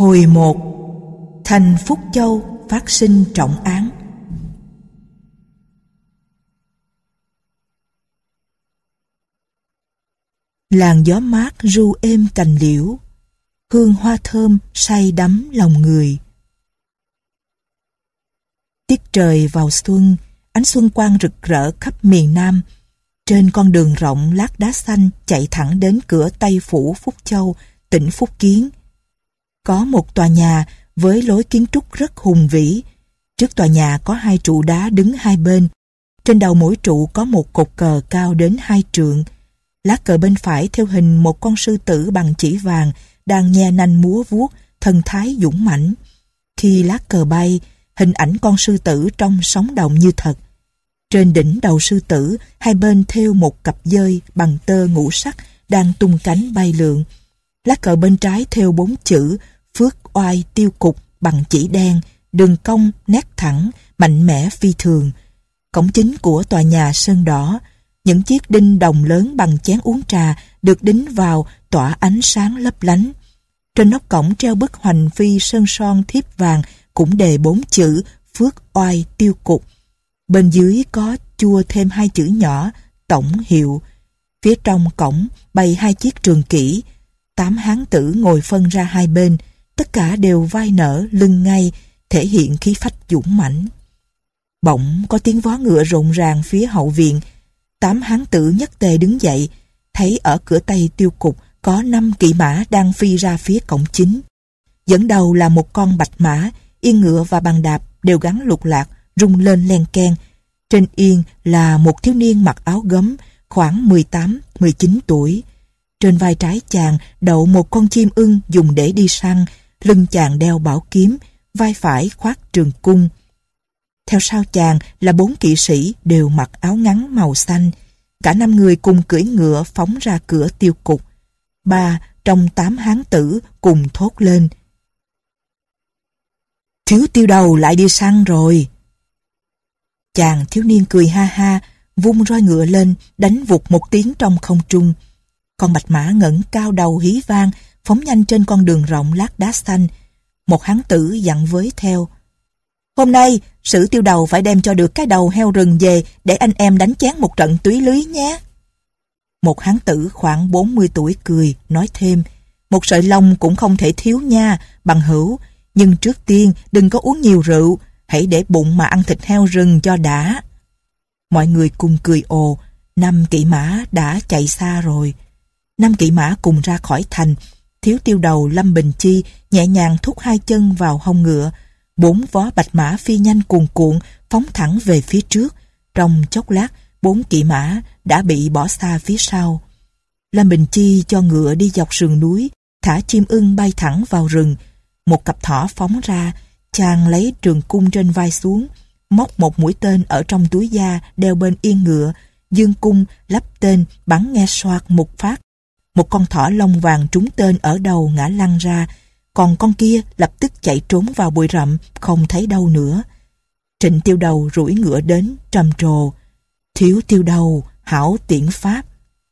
Hồi 1. Thành Phúc Châu phát sinh trọng án. Làn gió mát ru êm cành liễu, hương hoa thơm say đắm lòng người. Tiết trời vào xuân, ánh xuân quang rực rỡ khắp miền Nam. Trên con đường rộng lát đá xanh chạy thẳng đến cửa Tây Phủ Phúc Châu, tỉnh Phúc Kiến. Có một tòa nhà với lối kiến trúc rất hùng vĩ. Trước tòa nhà có 2 trụ đá đứng hai bên. Trên đầu mỗi trụ có một cột cờ cao đến 2 trượng. Lá cờ bên phải theo hình một con sư tử bằng chỉ vàng đang nhe nanh múa vuốt, thần thái dũng mãnh. Khi lá cờ bay, hình ảnh con sư tử trông sống động như thật. Trên đỉnh đầu sư tử, hai bên thêu một cặp dơi bằng tơ ngũ sắc đang tung cánh bay lượn. Lá cờ bên trái thêu 4 chữ Phước Oai Tiêu Cục bằng chỉ đen, đường cong nét thẳng, mạnh mẽ phi thường. Cổng chính của tòa nhà sơn đỏ, những chiếc đinh đồng lớn bằng chén uống trà được đính vào tỏa ánh sáng lấp lánh. Trên nóc cổng treo bức hoành phi sơn son thiếp vàng cũng đề 4 chữ Phước Oai Tiêu Cục. Bên dưới có chua thêm 2 chữ nhỏ Tổng Hiệu. Phía trong cổng bày 2 chiếc trường kỷ. 8 hán tử ngồi phân ra hai bên, tất cả đều vai nở lưng ngay, thể hiện khí phách dũng mãnh. Bỗng có tiếng vó ngựa rộn ràng phía hậu viện. 8 hán tử nhất tề đứng dậy, thấy ở cửa Tây Tiêu Cục có 5 kỵ mã đang phi ra phía cổng chính. Dẫn đầu là một con bạch mã, yên ngựa và bàn đạp đều gắn lục lạc, rung lên len keng. Trên yên là một thiếu niên mặc áo gấm, khoảng 18-19 tuổi. Trên vai trái chàng đậu một con chim ưng dùng để đi săn, lưng chàng đeo bảo kiếm, vai phải khoác trường cung. Theo sau chàng là 4 kỵ sĩ đều mặc áo ngắn màu xanh. Cả 5 người cùng cưỡi ngựa phóng ra cửa Tiêu Cục. 3 trong 8 hán tử cùng thốt lên: "Thiếu Tiêu Đầu lại đi săn rồi." Chàng thiếu niên cười ha ha, vung roi ngựa lên, đánh vụt một tiếng trong không trung. Con bạch mã ngẩng cao đầu hí vang, phóng nhanh trên con đường rộng lát đá xanh. Một hán tử dặn với theo: "Hôm nay, Sử Tiêu Đầu phải đem cho được cái đầu heo rừng về để anh em đánh chén một trận túy lưới nhé." Một hán tử khoảng 40 tuổi cười, nói thêm: "Một sợi lông cũng không thể thiếu nha, bằng hữu. Nhưng trước tiên đừng có uống nhiều rượu, hãy để bụng mà ăn thịt heo rừng cho đã." Mọi người cùng cười ồ. 5 kỵ mã đã chạy xa rồi. 5 kỵ mã cùng ra khỏi thành. Thiếu Tiêu Đầu Lâm Bình Chi nhẹ nhàng thúc 2 chân vào hông ngựa. 4 vó bạch mã phi nhanh cuồn cuộn phóng thẳng về phía trước. Trong chốc lát 4 kỵ mã đã bị bỏ xa phía sau. Lâm Bình Chi cho ngựa đi dọc sườn núi, thả chim ưng bay thẳng vào rừng. Một cặp thỏ phóng ra, chàng lấy trường cung trên vai xuống, móc một mũi tên ở trong túi da đeo bên yên ngựa, giương cung lắp tên, bắn nghe xoạt một phát. Một con thỏ lông vàng trúng tên ở đầu ngã lăn ra, còn con kia lập tức chạy trốn vào bụi rậm, không thấy đâu nữa. Trịnh Tiêu Đầu rủi ngựa đến trầm trồ: "Thiếu Tiêu Đầu, hảo tiễn pháp."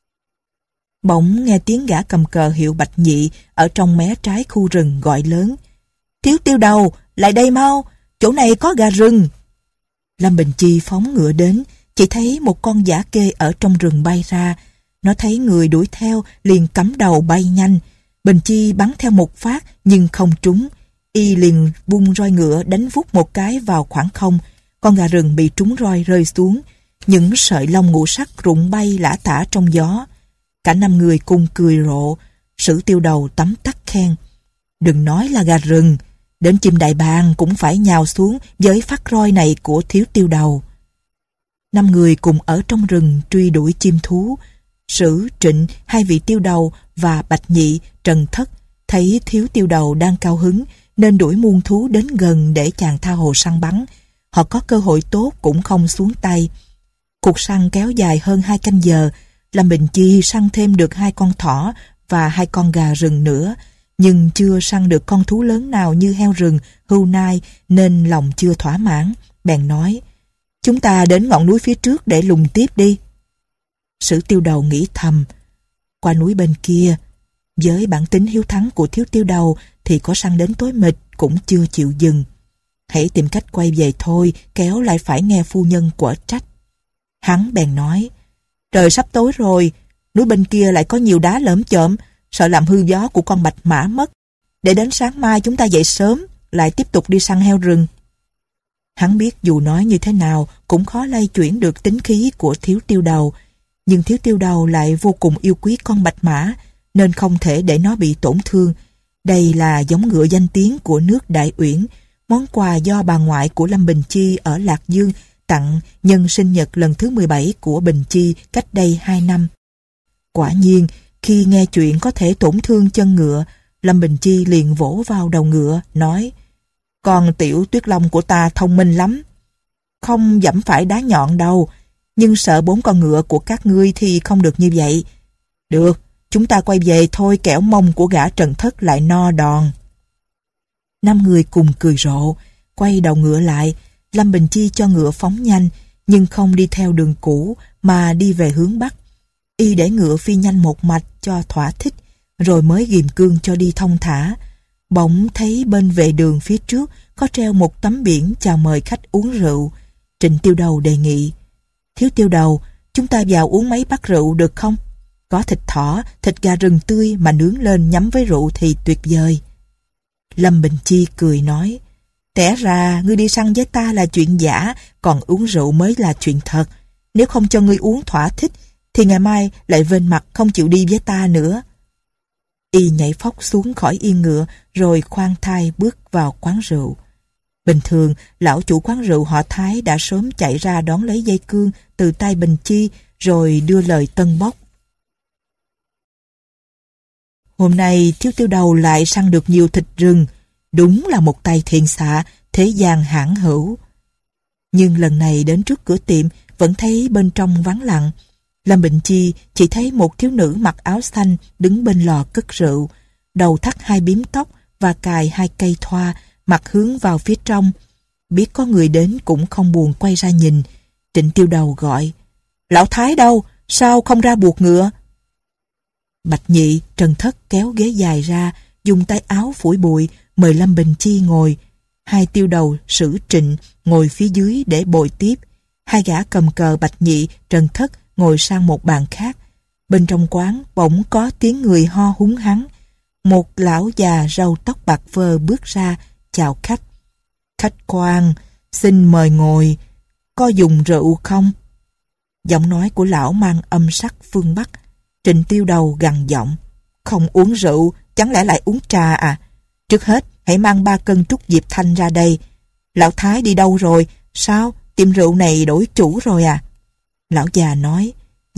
Bỗng nghe tiếng gã cầm cờ hiệu Bạch Nhị ở trong mé trái khu rừng gọi lớn: "Thiếu Tiêu Đầu, lại đây mau, chỗ này có gà rừng." Lâm Bình Chi phóng ngựa đến, chỉ thấy một con dã kê ở trong rừng bay ra. Nó thấy người đuổi theo liền cắm đầu bay nhanh. Bình Chi bắn theo một phát nhưng không trúng. Y liền vung roi ngựa đánh vút một cái vào khoảng không. Con gà rừng bị trúng roi rơi xuống. Những sợi lông ngũ sắc rụng bay lả tả trong gió. Cả 5 người cùng cười rộ. Sử Tiêu Đầu tấm tắc khen: "Đừng nói là gà rừng, đến chim đại bàng cũng phải nhào xuống với phát roi này của Thiếu Tiêu Đầu." 5 người cùng ở trong rừng truy đuổi chim thú. Sử, Trịnh, 2 vị Tiêu Đầu và Bạch Nhị, Trần Thất thấy Thiếu Tiêu Đầu đang cao hứng nên đuổi muôn thú đến gần để chàng tha hồ săn bắn. Họ có cơ hội tốt cũng không xuống tay. Cuộc săn kéo dài hơn 2 canh giờ. Lâm Bình Chi săn thêm được 2 con thỏ và 2 con gà rừng nữa, nhưng chưa săn được con thú lớn nào như heo rừng, hươu nai nên lòng chưa thỏa mãn. Bèn nói: "Chúng ta đến ngọn núi phía trước để lùng tiếp đi." Sử Tiêu Đầu nghĩ thầm: qua núi bên kia Với bản tính hiếu thắng của Thiếu Tiêu Đầu thì có săn đến tối mịt cũng chưa chịu dừng. Hãy tìm cách quay về thôi, kéo lại phải nghe phu nhân quở trách. Hắn bèn nói, trời sắp tối rồi, núi bên kia lại có nhiều đá lởm chởm, sợ làm hư gió của con bạch mã mất. Để đến sáng mai chúng ta dậy sớm, lại tiếp tục đi săn heo rừng. Hắn biết dù nói như thế nào cũng khó lay chuyển được tính khí của Thiếu Tiêu Đầu, nhưng Thiếu Tiêu Đầu lại vô cùng yêu quý con bạch mã, nên không thể để nó bị tổn thương. Đây là giống ngựa danh tiếng của nước Đại Uyển, món quà do bà ngoại của Lâm Bình Chi ở Lạc Dương tặng nhân sinh nhật lần thứ 17 của Bình Chi cách đây 2 năm. Quả nhiên, khi nghe chuyện có thể tổn thương chân ngựa, Lâm Bình Chi liền vỗ vào đầu ngựa, nói, con tiểu Tuyết Long của ta thông minh lắm. Không dẫm phải đá nhọn đâu, nhưng sợ 4 con ngựa của các ngươi thì không được như vậy. Được, chúng ta quay về thôi, kẻo mông của gã Trần Thất lại no đòn. 5 người cùng cười rộ, quay đầu ngựa lại. Lâm Bình Chi cho ngựa phóng nhanh, nhưng không đi theo đường cũ mà đi về hướng Bắc. Y để ngựa phi nhanh một mạch cho thỏa thích, rồi mới ghìm cương cho đi thong thả. Bỗng thấy bên vệ đường phía trước có treo một tấm biển chào mời khách uống rượu. Trịnh Tiêu Đầu đề nghị, Thiếu Tiêu Đầu, chúng ta vào uống mấy bát rượu được không? Có thịt thỏ, thịt gà rừng tươi mà nướng lên nhắm với rượu thì tuyệt vời. Lâm Bình Chi cười nói, té ra ngươi đi săn với ta là chuyện giả, còn uống rượu mới là chuyện thật. Nếu không cho ngươi uống thỏa thích, thì ngày mai lại vênh mặt không chịu đi với ta nữa. Y nhảy phóc xuống khỏi yên ngựa, rồi khoan thai bước vào quán rượu. Bình thường, lão chủ quán rượu họ Thái đã sớm chạy ra đón lấy dây cương từ tay Bình Chi, rồi đưa lời tân bốc. Hôm nay Thiếu Tiêu Đầu lại săn được nhiều thịt rừng, đúng là một tay thiện xạ, thế gian hãn hữu. Nhưng lần này đến trước cửa tiệm vẫn thấy bên trong vắng lặng. Lâm Bình Chi chỉ thấy một thiếu nữ mặc áo xanh đứng bên lò cất rượu, đầu thắt 2 bím tóc và cài 2 cây thoa, mặt hướng vào phía trong. Biết có người đến cũng không buồn quay ra nhìn. Trịnh Tiêu Đầu gọi, lão Thái đâu, sao không ra buộc ngựa? Bạch Nhị, Trần Thất kéo ghế dài ra, dùng tay áo phủi bụi, mời Lâm Bình Chi ngồi. 2 Tiêu Đầu Sử Trịnh ngồi phía dưới để bồi tiếp. 2 gã cầm cờ Bạch Nhị, Trần Thất ngồi sang một bàn khác. Bên trong quán bỗng có tiếng người ho húng hắng. Một lão già râu tóc bạc phơ bước ra, chào khách. Khách quan, xin mời ngồi, có dùng rượu không? Giọng nói của lão mang âm sắc phương Bắc. Trịnh Tiêu Đầu gằn giọng, không uống rượu, chẳng lẽ lại uống trà à? Trước hết, hãy mang 3 cân trúc diệp thanh ra đây. Lão Thái đi đâu rồi? Sao? Tiệm rượu này đổi chủ rồi à? Lão già nói,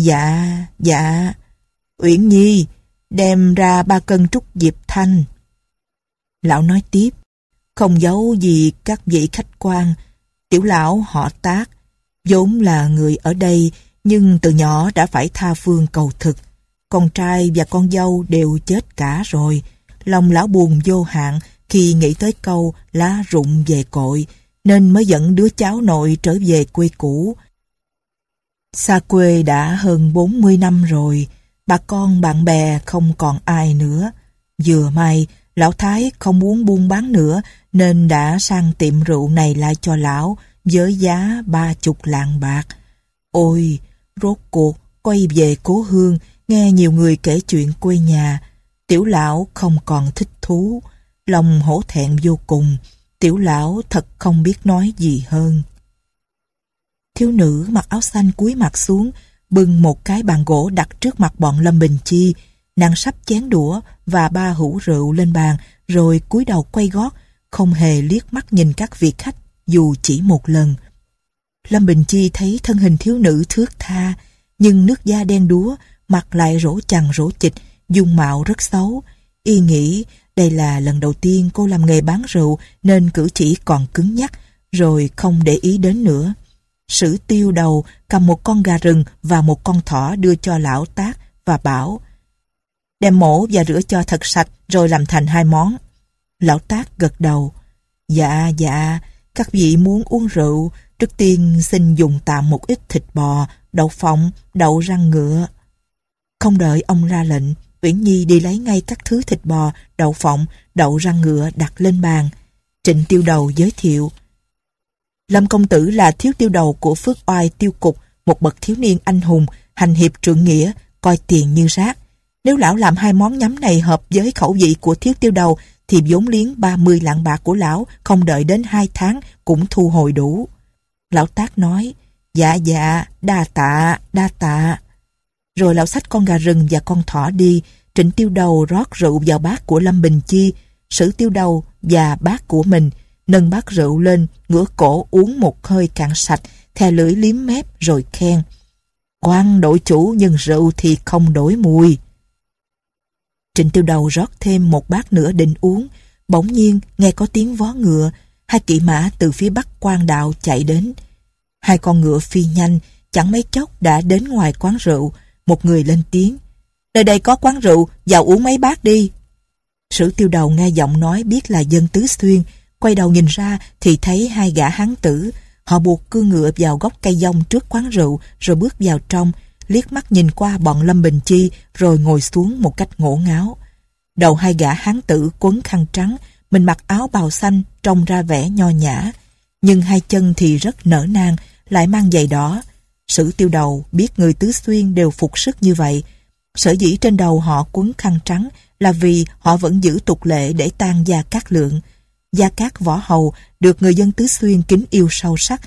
dạ. Uyển Nhi, đem ra 3 cân trúc diệp thanh. Lão nói tiếp, không giấu gì các vị khách quan, tiểu lão họ Tác, vốn là người ở đây, nhưng từ nhỏ đã phải tha phương cầu thực. Con trai và con dâu đều chết cả rồi. Lòng lão buồn vô hạn khi nghĩ tới câu lá rụng về cội, nên mới dẫn đứa cháu nội trở về quê cũ. Xa quê đã hơn 40 năm rồi, bà con bạn bè không còn ai nữa. Vừa may, lão Thái không muốn buôn bán nữa, nên đã sang tiệm rượu này lại cho lão với giá 30 lạng bạc. Ôi, rốt cuộc quay về cố hương, nghe nhiều người kể chuyện quê nhà, tiểu lão không còn thích thú, lòng hổ thẹn vô cùng. Tiểu lão thật không biết nói gì hơn. Thiếu nữ mặc áo xanh cúi mặt xuống, bưng một cái bàn gỗ đặt trước mặt bọn Lâm Bình Chi. Nàng sắp chén đũa và 3 hũ rượu lên bàn, rồi cúi đầu quay gót, không hề liếc mắt nhìn các vị khách dù chỉ một lần. Lâm Bình Chi thấy thân hình thiếu nữ thướt tha, nhưng nước da đen đúa, mặt lại rỗ chằng rỗ chịch, dung mạo rất xấu. Y nghĩ đây là lần đầu tiên cô làm nghề bán rượu nên cử chỉ còn cứng nhắc, rồi không để ý đến nữa. Sử Tiêu Đầu cầm một con gà rừng và một con thỏ đưa cho lão Tác và bảo, đem mổ và rửa cho thật sạch rồi làm thành 2 món. Lão Tác gật đầu, dạ, các vị muốn uống rượu, trước tiên xin dùng tạm một ít thịt bò, đậu phộng, đậu răng ngựa. Không đợi ông ra lệnh, Uyển Nhi đi lấy ngay các thứ thịt bò, đậu phộng, đậu rang ngựa đặt lên bàn. Trịnh Tiêu Đầu giới thiệu: Lâm công tử là thiếu tiêu đầu của Phước Oai tiêu cục, một bậc thiếu niên anh hùng, hành hiệp trượng nghĩa, coi tiền như rác. Nếu lão làm hai món nhắm này hợp với khẩu vị của thiếu tiêu đầu, thì vốn liếng 30 lạng bạc của lão không đợi đến 2 tháng cũng thu hồi đủ. Lão Tác nói: Dạ dạ, đa tạ, đa tạ. Rồi lão xách con gà rừng và con thỏ đi. Trịnh Tiêu Đầu rót rượu vào bát của Lâm Bình Chi, Sử Tiêu Đầu và bát của mình, nâng bát rượu lên, ngửa cổ uống một hơi cạn sạch, thè lưỡi liếm mép rồi khen: Quan đổi chủ nhưng rượu thì không đổi mùi. Trịnh Tiêu Đầu rót thêm một bát nữa định uống, bỗng nhiên nghe có tiếng vó ngựa, hai kỵ mã từ phía bắc quan đạo chạy đến. Hai con ngựa phi nhanh, chẳng mấy chốc đã đến ngoài quán rượu. Một người lên tiếng: Nơi đây có quán rượu, vào uống mấy bát đi. Sử Tiêu Đầu nghe giọng nói biết là dân Tứ Xuyên, quay đầu nhìn ra thì thấy hai gã hán tử. Họ buộc cương ngựa vào gốc cây dông trước quán rượu rồi bước vào trong, liếc mắt nhìn qua bọn Lâm Bình Chi rồi ngồi xuống một cách ngổ ngáo. Đầu hai gã hán tử quấn khăn trắng, mình mặc áo bào xanh trông ra vẻ nho nhã, nhưng hai chân thì rất nở nang, lại mang giày đỏ. Sử Tiêu Đầu biết người Tứ Xuyên đều phục sức như vậy. Sở dĩ trên đầu họ quấn khăn trắng là vì họ vẫn giữ tục lệ để tang Gia Cát Lượng. Gia Cát Võ Hầu được người dân Tứ Xuyên kính yêu sâu sắc,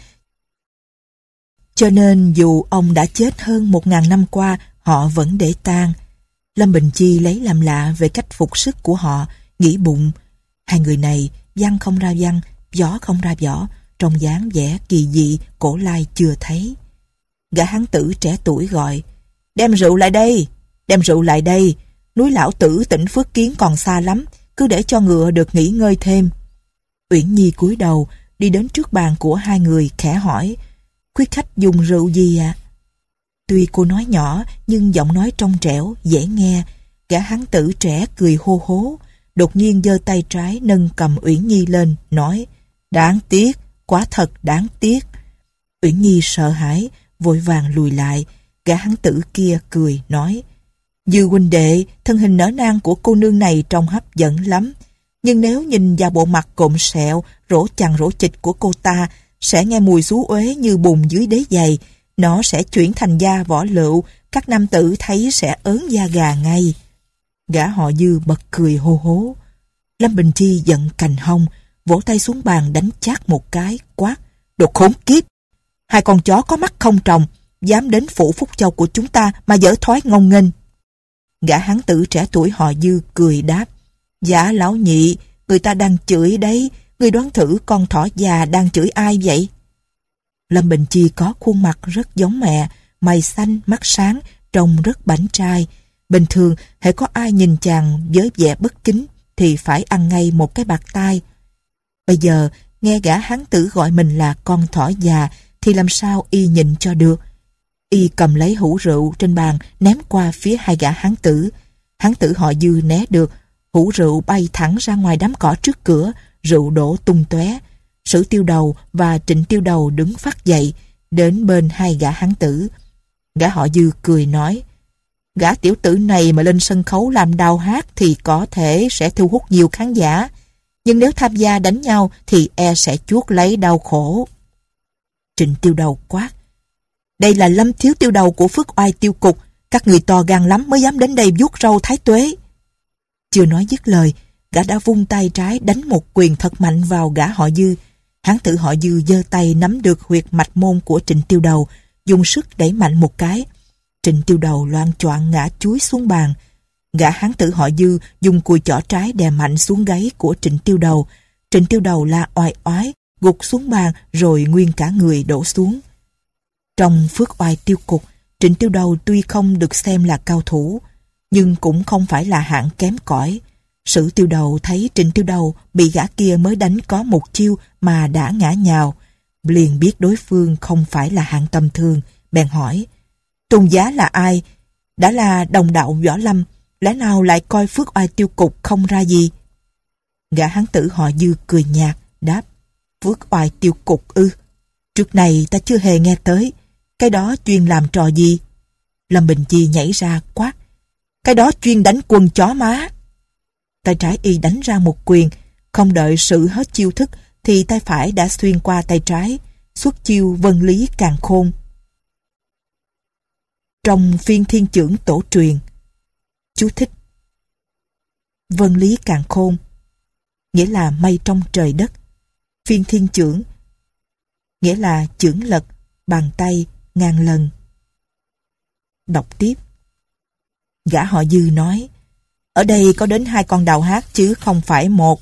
cho nên dù ông đã chết hơn 1000 năm qua, họ vẫn để tang. Lâm Bình Chi lấy làm lạ về cách phục sức của họ, nghĩ bụng: hai người này văn không ra văn, võ không ra võ, trong dáng vẻ kỳ dị cổ lai chưa thấy. Gã hán tử trẻ tuổi gọi: Đem rượu lại đây, đem rượu lại đây. Núi Lão Tử tỉnh Phước Kiến còn xa lắm, cứ để cho ngựa được nghỉ ngơi thêm. Uyển Nhi cúi đầu đi đến trước bàn của hai người, khẽ hỏi: Quý khách dùng rượu gì ạ? Tuy cô nói nhỏ nhưng giọng nói trong trẻo, dễ nghe. Gã hán tử trẻ cười hô hố, đột nhiên giơ tay trái nâng cầm Uyển Nhi lên, nói: Đáng tiếc, quả thật đáng tiếc. Uyển Nhi sợ hãi, vội vàng lùi lại. Gã hán tử kia cười nói: Dư huynh đệ, thân hình nở nang của cô nương này trông hấp dẫn lắm, nhưng nếu nhìn vào bộ mặt cộm sẹo, rỗ chằng rỗ chịch của cô ta, sẽ nghe mùi xú uế như bùn dưới đế giày. Nó sẽ chuyển thành da vỏ lựu, các nam tử thấy sẽ ớn da gà ngay. Gã họ Dư bật cười hô hố. Lâm Bình Chi giận cành hông, vỗ tay xuống bàn đánh chát một cái, quát: Đồ khốn kiếp! Hai con chó có mắt không tròng, dám đến phủ Phúc Châu của chúng ta mà dở thói ngông nghênh. Gã hán tử trẻ tuổi họ Dư cười đáp: Dạ lão nhị, người ta đang chửi đấy, người đoán thử con thỏ già đang chửi ai vậy? Lâm Bình Chi có khuôn mặt rất giống mẹ, mày xanh, mắt sáng, trông rất bảnh trai. Bình thường, hễ có ai nhìn chàng với vẻ bất kính thì phải ăn ngay một cái bạt tai. Bây giờ, nghe gã hán tử gọi mình là con thỏ già thì làm sao y nhịn cho được. Y cầm lấy hũ rượu trên bàn ném qua phía hai gã hán tử. Hán tử họ Dư né được, hũ rượu bay thẳng ra ngoài đám cỏ trước cửa, rượu đổ tung tóe. Sử Tiêu Đầu và Trịnh Tiêu Đầu đứng phắt dậy, đến bên hai gã hán tử. Gã họ Dư cười nói: Gã tiểu tử này mà lên sân khấu làm đào hát thì có thể sẽ thu hút nhiều khán giả, nhưng nếu tham gia đánh nhau thì e sẽ chuốc lấy đau khổ. Trịnh Tiêu Đầu quát: Đây là Lâm thiếu tiêu đầu của Phước Oai tiêu cục, các người to gan lắm mới dám đến đây vuốt râu thái tuế. Chưa nói dứt lời, gã đã vung tay trái đánh một quyền thật mạnh vào gã họ Dư. Hán tử họ Dư giơ tay nắm được huyệt mạch môn của Trịnh Tiêu Đầu, dùng sức đẩy mạnh một cái. Trịnh Tiêu Đầu loạng choạng ngã chúi xuống bàn. Gã hán tử họ Dư dùng cùi chỏ trái đè mạnh xuống gáy của Trịnh Tiêu Đầu. Trịnh Tiêu Đầu la oai oái, gục xuống bàn rồi nguyên cả người đổ xuống. Trong Phước Oai tiêu cục, Trịnh Tiêu Đầu tuy không được xem là cao thủ, nhưng cũng không phải là hạng kém cỏi. Sử Tiêu Đầu thấy Trịnh Tiêu Đầu bị gã kia mới đánh có một chiêu mà đã ngã nhào, liền biết đối phương không phải là hạng tầm thường, bèn hỏi: Tôn giá là ai? Đã là đồng đạo võ lâm, lẽ nào lại coi Phước Oai tiêu cục không ra gì? Gã hán tử họ Dư cười nhạt, đáp: Phước Oai tiêu cục ư? Trước này ta chưa hề nghe tới. Cái đó chuyên làm trò gì? Lâm Bình Chi nhảy ra quát: Cái đó chuyên đánh quân chó má. Tay trái y đánh ra một quyền, không đợi sự hết chiêu thức thì tay phải đã xuyên qua tay trái, xuất chiêu vân lý càn khôn. Trong phiên thiên chưởng tổ truyền. Chú thích: vân lý càn khôn nghĩa là mây trong trời đất. Phiên thiên chưởng nghĩa là chưởng lật bàn tay ngàn lần. Đọc tiếp. Gã họ Dư nói: ở đây có đến 2 con đào hát chứ không phải một.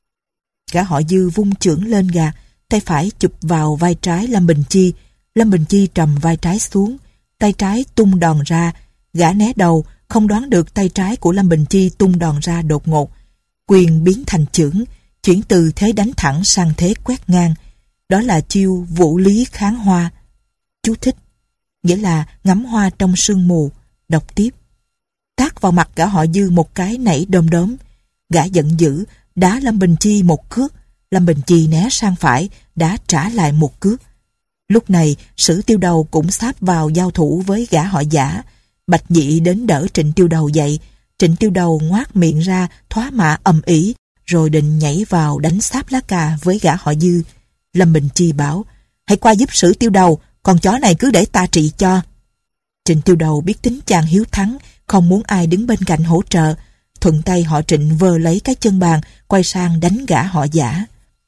Gã họ Dư vung chưởng lên gạt, tay phải chụp vào vai trái Lâm Bình Chi. Lâm Bình Chi trầm vai trái xuống, tay trái tung đòn ra. Gã né đầu, không đoán được tay trái của Lâm Bình Chi tung đòn ra đột ngột. Quyền biến thành chưởng, chuyển từ thế đánh thẳng sang thế quét ngang. Đó là chiêu vũ lý kháng hoa. Chú thích: nghĩa là ngắm hoa trong sương mù. Đọc tiếp. Tát vào mặt gã họ Dư một cái nảy đom đóm. Gã giận dữ đá Lâm Bình Chi một cước. Lâm Bình Chi né sang phải, đá trả lại một cước. Lúc này Sử Tiêu Đầu cũng sáp vào giao thủ với gã họ Giả. Bạch Nhị đến đỡ Trịnh Tiêu Đầu dậy. Trịnh Tiêu Đầu ngoác miệng ra thoá mạ ầm ĩ, rồi định nhảy vào đánh sáp lá cà với gã họ Dư. Lâm Bình Chi bảo: hãy qua giúp Sử Tiêu Đầu, con chó này cứ để ta trị cho. Trịnh Tiêu Đầu biết tính chàng hiếu thắng, không muốn ai đứng bên cạnh hỗ trợ. Thuận tay họ Trịnh vơ lấy cái chân bàn, quay sang đánh gã họ Giả.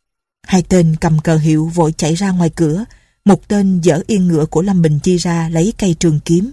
2 tên cầm cờ hiệu vội chạy ra ngoài cửa. Một tên giở yên ngựa của Lâm Bình Chi ra lấy cây trường kiếm.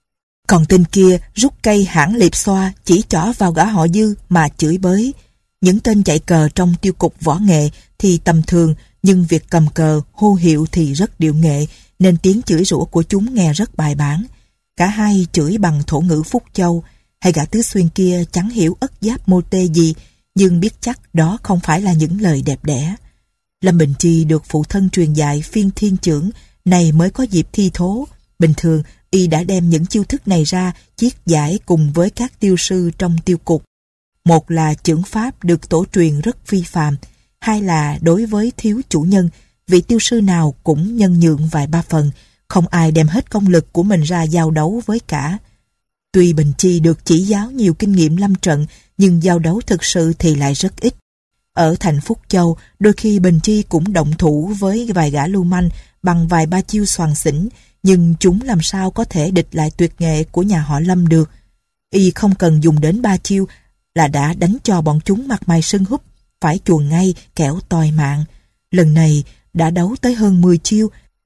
Còn tên kia rút cây hãng liệp xoa chỉ chỏ vào gã họ Dư mà chửi bới. Những tên chạy cờ trong tiêu cục võ nghệ thì tầm thường, nhưng việc cầm cờ hô hiệu thì rất điệu nghệ, nên tiếng chửi rủa của chúng nghe rất bài bản. Cả hai chửi bằng thổ ngữ Phúc Châu. Hay gã Tứ Xuyên kia chẳng hiểu ất giáp mô tê gì, nhưng biết chắc đó không phải là những lời đẹp đẽ. Lâm Bình Chi được phụ thân truyền dạy phiên thiên chưởng này mới có dịp thi thố. Bình thường y đã đem những chiêu thức này ra chiết giải cùng với các tiêu sư trong tiêu cục. Một là chưởng pháp được tổ truyền rất phi phàm, hai là đối với thiếu chủ nhân, vị tiêu sư nào cũng nhân nhượng vài ba phần, không ai đem hết công lực của mình ra giao đấu với cả. Tuy Bình Chi được chỉ giáo nhiều kinh nghiệm lâm trận, nhưng giao đấu thực sự thì lại rất ít. Ở thành Phúc Châu, đôi khi Bình Chi cũng động thủ với vài gã lưu manh bằng vài ba chiêu xoàng xỉnh, nhưng chúng làm sao có thể địch lại tuyệt nghệ của nhà họ Lâm được. Y không cần dùng đến 3 chiêu là đã đánh cho bọn chúng mặt mày sưng húp, phải chuồn ngay kẻo tòi mạng. Lần này đã đấu tới hơn 10 chiêu.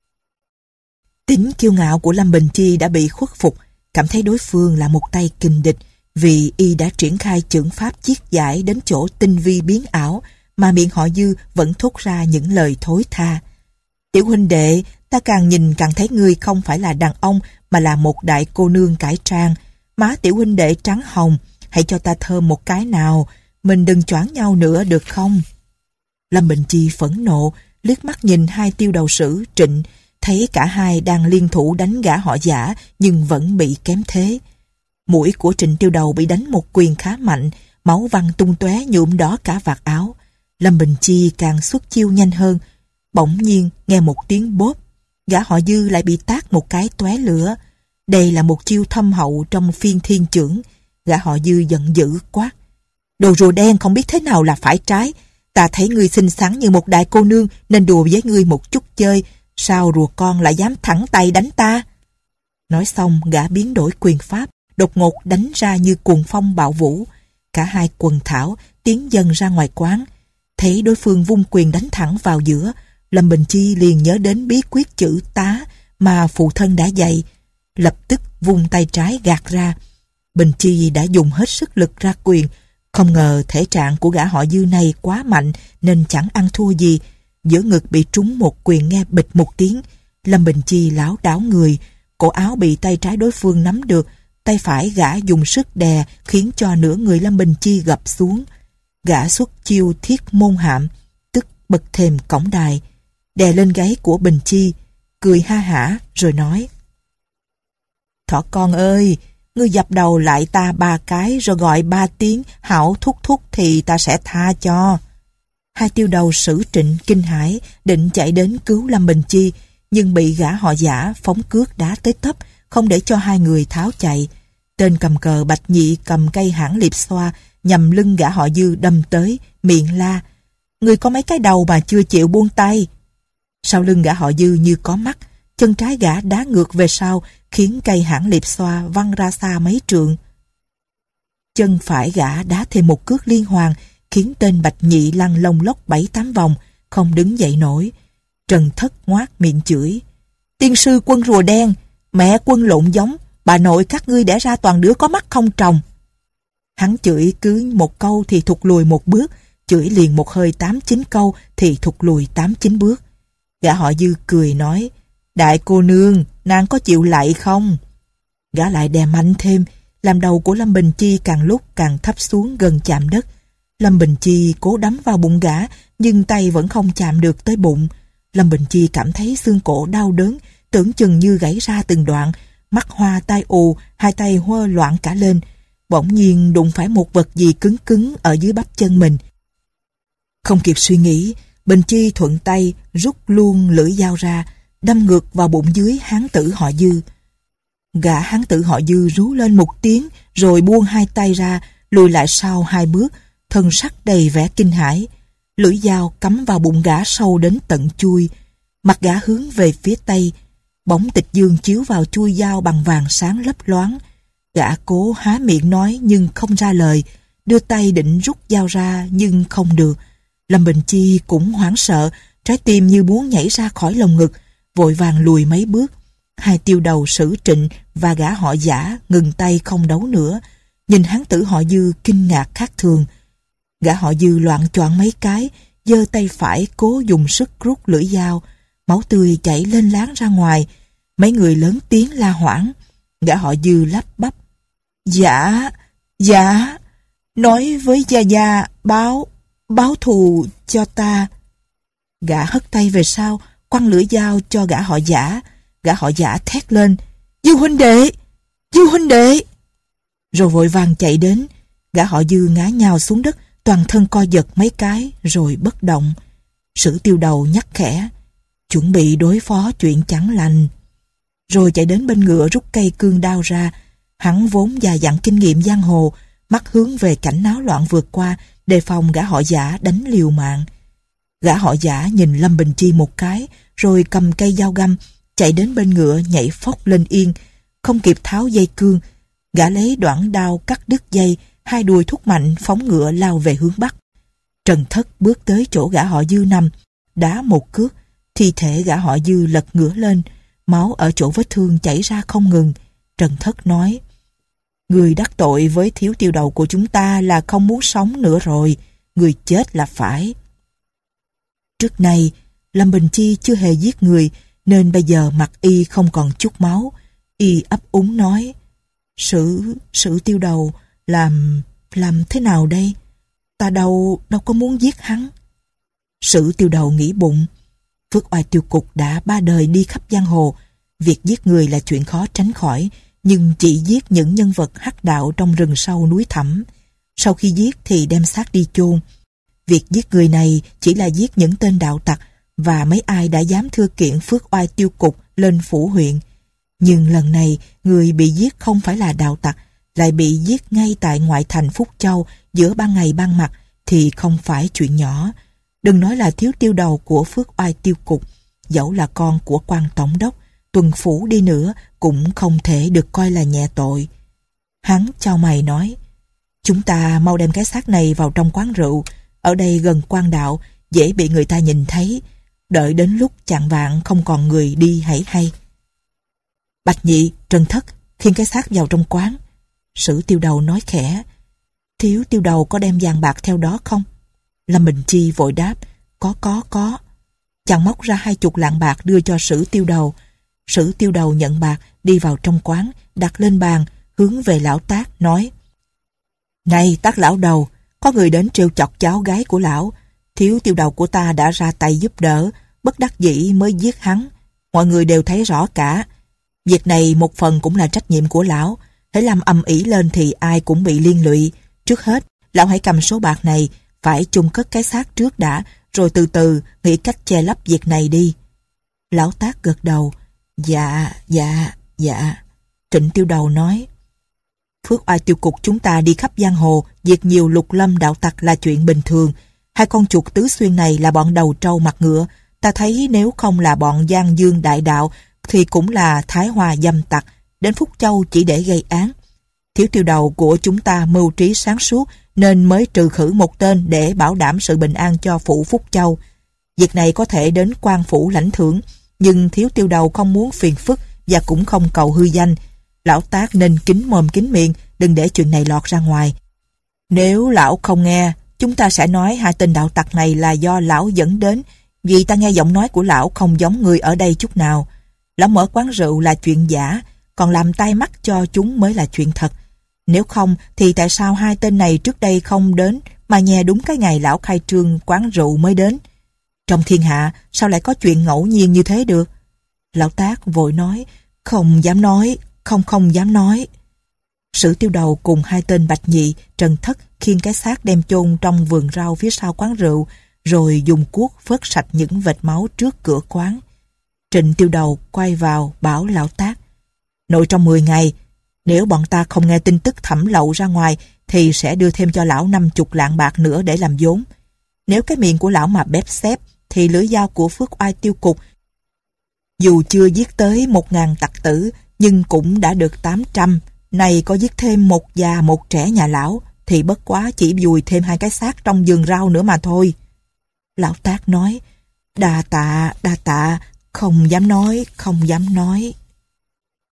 Tính kiêu ngạo của Lâm Bình Chi đã bị khuất phục, cảm thấy đối phương là một tay kình địch, vì y đã triển khai chưởng pháp chiết giải đến chỗ tinh vi biến ảo, mà miệng họ Dư vẫn thốt ra những lời thối tha. Tiểu huynh đệ, ta càng nhìn càng thấy ngươi không phải là đàn ông mà là một đại cô nương cải trang. Má tiểu huynh đệ trắng hồng, hãy cho ta thơm một cái nào, mình đừng choáng nhau nữa được không? Lâm Bình Chi phẫn nộ, liếc mắt nhìn 2 tiêu đầu Sử, Trịnh, thấy cả hai đang liên thủ đánh gã họ Giả nhưng vẫn bị kém thế. Mũi của Trịnh Tiêu Đầu bị đánh một quyền khá mạnh, máu văng tung tóe nhuộm đỏ cả vạt áo. Lâm Bình Chi càng xuất chiêu nhanh hơn. Bỗng nhiên nghe một tiếng bốp, gã họ Dư lại bị tát một cái tóe lửa. Đây là một chiêu thâm hậu trong phiên thiên chưởng. Gã họ Dư giận dữ quát: đồ rùa đen không biết thế nào là phải trái. Ta thấy ngươi xinh xắn như một đại cô nương nên đùa với ngươi một chút chơi. Sao rùa con lại dám thẳng tay đánh ta? Nói xong gã biến đổi quyền pháp, đột ngột đánh ra như cuồng phong bạo vũ. Cả hai quần thảo tiến dần ra ngoài quán. Thấy đối phương vung quyền đánh thẳng vào giữa, Lâm Bình Chi liền nhớ đến bí quyết chữ tá mà phụ thân đã dạy, lập tức vung tay trái gạt ra. Bình Chi đã dùng hết sức lực ra quyền, không ngờ thể trạng của gã họ Dư này quá mạnh nên chẳng ăn thua gì. Giữa ngực bị trúng một quyền nghe bịch một tiếng. Lâm Bình Chi lảo đảo người, cổ áo bị tay trái đối phương nắm được, tay phải gã dùng sức đè khiến cho nửa người Lâm Bình Chi gập xuống. Gã xuất chiêu thiết môn hạm, tức bật thềm cổng đài, đè lên gáy của Bình Chi, cười ha hả rồi nói: Thỏ con ơi, ngươi dập đầu lại ta 3 cái rồi gọi 3 tiếng hảo thúc thúc thì ta sẽ tha cho. 2 tiêu đầu Sử, Trịnh kinh hãi định chạy đến cứu Lâm Bình Chi, nhưng bị gã họ Giả phóng cước đá tới tấp, không để cho 2 người tháo chạy. Tên cầm cờ Bạch Nhị cầm cây hãng liệp xoa nhằm lưng gã họ Dư đâm tới, miệng la: "Người có mấy cái đầu mà chưa chịu buông tay." Sau lưng gã họ Dư như có mắt, chân trái gã đá ngược về sau, khiến cây hãng liệp xoa văng ra xa mấy trượng. Chân phải gã đá thêm một cước liên hoàn, khiến tên Bạch Nhị lăn lông lốc 7-8 vòng, không đứng dậy nổi. Trần Thất ngoác miệng chửi: "Tiên sư quân rùa đen, mẹ quân lộn giống, bà nội các ngươi đẻ ra toàn đứa có mắt không tròng." Hắn chửi cứ một câu thì thụt lùi một bước, chửi liền một hơi 8-9 câu thì thụt lùi 8-9 bước. Gã họ Dư cười nói: "Đại cô nương, nàng có chịu lạy không?" Gã lại đè mạnh thêm, làm đầu của Lâm Bình Chi càng lúc càng thấp xuống gần chạm đất. Lâm Bình Chi cố đấm vào bụng gã, nhưng tay vẫn không chạm được tới bụng. Lâm Bình Chi cảm thấy xương cổ đau đớn, tưởng chừng như gãy ra từng đoạn, mắt hoa tai ù, hai tay hơ loạn cả lên. Bỗng nhiên đụng phải một vật gì cứng cứng ở dưới bắp chân mình. Không kịp suy nghĩ, Bình Chi thuận tay rút luôn lưỡi dao ra, đâm ngược vào bụng dưới hán tử họ Dư. Gã hán tử họ Dư rú lên một tiếng, rồi buông hai tay ra, lùi lại sau 2 bước, thân sắc đầy vẻ kinh hãi. Lưỡi dao cắm vào bụng gã sâu đến tận chui. Mặt gã hướng về phía tây, bóng tịch dương chiếu vào chui dao bằng vàng sáng lấp loáng. Gã cố há miệng nói nhưng không ra lời, đưa tay định rút dao ra nhưng không được. Lâm Bình Chi cũng hoảng sợ, trái tim như muốn nhảy ra khỏi lồng ngực, vội vàng lùi mấy bước. Hai tiêu đầu Sử Trịnh và gã họ Giả ngừng tay không đấu nữa, nhìn hán tử họ Dư kinh ngạc khác thường. Gã họ Dư loạng choạng mấy cái, giơ tay phải cố dùng sức rút lưỡi dao, máu tươi chảy lên láng ra ngoài. Mấy người lớn tiếng la hoảng. Gã họ Dư lắp bắp: "Dạ, dạ, nói với gia gia báo thù cho ta." Gã hất tay về sau, quăng lưỡi dao cho gã họ Giả. Gã họ Giả thét lên: Dư huynh đệ, Dư huynh đệ!" Rồi vội vàng chạy đến. Gã họ Dư ngã nhào xuống đất, toàn thân co giật mấy cái rồi bất động. Sử tiêu đầu nhắc khẽ: "Chuẩn bị đối phó chuyện chẳng lành." Rồi chạy đến bên ngựa rút cây cương đao ra. Hắn vốn già dặn kinh nghiệm giang hồ, mắt hướng về cảnh náo loạn vượt qua, đề phòng gã họ Giả đánh liều mạng. Gã họ Giả nhìn Lâm Bình Chi một cái, rồi cầm cây dao găm, chạy đến bên ngựa nhảy phóc lên yên. Không kịp tháo dây cương, gã lấy đoạn đao cắt đứt dây, hai đùi thúc mạnh phóng ngựa lao về hướng bắc. Trần Thất bước tới chỗ gã họ Dư nằm, đá một cước, thi thể gã họ Dư lật ngửa lên, máu ở chỗ vết thương chảy ra không ngừng. Trần Thất nói: "Người đắc tội với thiếu tiêu đầu của chúng ta là không muốn sống nữa rồi, người chết là phải." Trước này, Lâm Bình Chi chưa hề giết người, nên bây giờ mặt y không còn chút máu. Y ấp úng nói: Sử tiêu đầu, làm thế nào đây? Ta đâu có muốn giết hắn." Sử tiêu đầu nghĩ bụng, Phước Oai tiêu cục đã 3 đời đi khắp giang hồ, việc giết người là chuyện khó tránh khỏi, nhưng chỉ giết những nhân vật hắc đạo trong rừng sâu núi thẳm. Sau khi giết thì đem xác đi chôn. Việc giết người này chỉ là giết những tên đạo tặc và mấy ai đã dám thưa kiện Phước Oai tiêu cục lên phủ huyện. Nhưng lần này người bị giết không phải là đạo tặc, lại bị giết ngay tại ngoại thành Phúc Châu giữa ban ngày ban mặt thì không phải chuyện nhỏ. Đừng nói là thiếu tiêu đầu của Phước Oai tiêu cục, dẫu là con của quan tổng đốc, tuần phủ đi nữa cũng không thể được coi là nhẹ tội. Hắn chau mày nói: "Chúng ta mau đem cái xác này vào trong quán rượu, ở đây gần quan đạo, dễ bị người ta nhìn thấy. Đợi đến lúc chạng vạng không còn người đi hãy hay." Bạch Nhị, Trần Thất khiêng cái xác vào trong quán. Sử tiêu đầu nói khẽ: "Thiếu tiêu đầu có đem vàng bạc theo đó không?" Lâm Bình Chi vội đáp: Có. Chàng móc ra 20 lạng bạc đưa cho Sử tiêu đầu. Sử tiêu đầu nhận bạc, đi vào trong quán, đặt lên bàn, hướng về lão Tác nói: "Này Tác lão đầu, có người đến trêu chọc cháu gái của lão. Thiếu tiêu đầu của ta đã ra tay giúp đỡ, bất đắc dĩ mới giết hắn. Mọi người đều thấy rõ cả. Việc này một phần cũng là trách nhiệm của lão. Hãy làm ầm ĩ lên thì ai cũng bị liên lụy. Trước hết, lão hãy cầm số bạc này, phải chôn cất cái xác trước đã, rồi từ từ nghĩ cách che lấp việc này đi." Lão Tác gật đầu: Dạ. Trịnh tiêu đầu nói: Phước oai tiêu cục chúng ta đi khắp giang hồ, diệt nhiều lục lâm đạo tặc là chuyện bình thường. Hai con chuột tứ xuyên này là bọn đầu trâu mặt ngựa. Ta thấy nếu không là bọn Giang Dương đại đạo thì cũng là Thái Hòa dâm tặc, đến Phúc Châu chỉ để gây án. Thiếu tiêu đầu của chúng ta mưu trí sáng suốt nên mới trừ khử một tên để bảo đảm sự bình an cho phủ Phúc Châu. Việc này có thể đến quan phủ lãnh thưởng, nhưng thiếu tiêu đầu không muốn phiền phức và cũng không cầu hư danh. Lão Tác nên kín mồm kín miệng, đừng để chuyện này lọt ra ngoài. Nếu lão không nghe, chúng ta sẽ nói hai tên đạo tặc này là do lão dẫn đến, vì ta nghe giọng nói của lão không giống người ở đây chút nào. Lão mở quán rượu là chuyện giả, còn làm tai mắt cho chúng mới là chuyện thật. Nếu không thì tại sao hai tên này trước đây không đến mà nghe đúng cái ngày lão khai trương quán rượu mới đến? Trong thiên hạ sao lại có chuyện ngẫu nhiên như thế được? Lão Tác vội nói, không dám nói, không dám nói. Sử tiêu đầu cùng hai tên Bạch Nhị, Trần Thất khiêng cái xác đem chôn trong vườn rau phía sau quán rượu, rồi dùng cuốc phớt sạch những vệt máu trước cửa quán. Trịnh tiêu đầu quay vào bảo Lão Tác, nội trong 10 ngày, nếu bọn ta không nghe tin tức thẩm lậu ra ngoài thì sẽ đưa thêm cho lão 50 lạng bạc nữa để làm vốn. Nếu cái miệng của lão mà bép xép thì lưỡi dao của Phước oai tiêu cục dù chưa giết tới 1000 tặc tử nhưng cũng đã được 800. Này có giết thêm một già một trẻ nhà lão thì bất quá chỉ vùi thêm 2 cái xác trong vườn rau nữa mà thôi. Lão Tác nói, đa tạ, không dám nói.